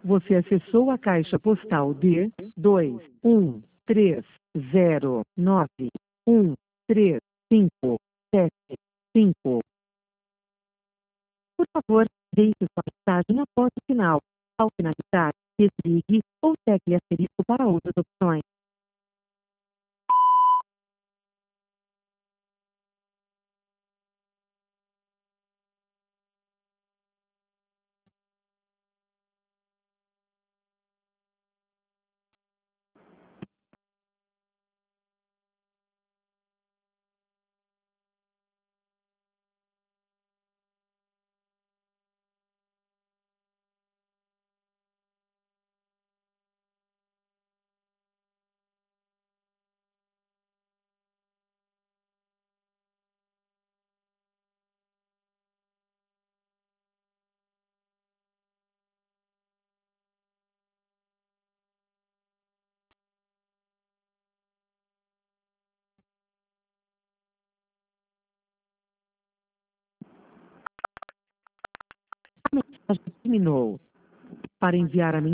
Você acessou a caixa postal de 21309137575. Por favor, deixe sua mensagem após o sinal. Ao finalizar, desligue ou tecle asterisco para outras opções. A mensagem terminou. Para enviar a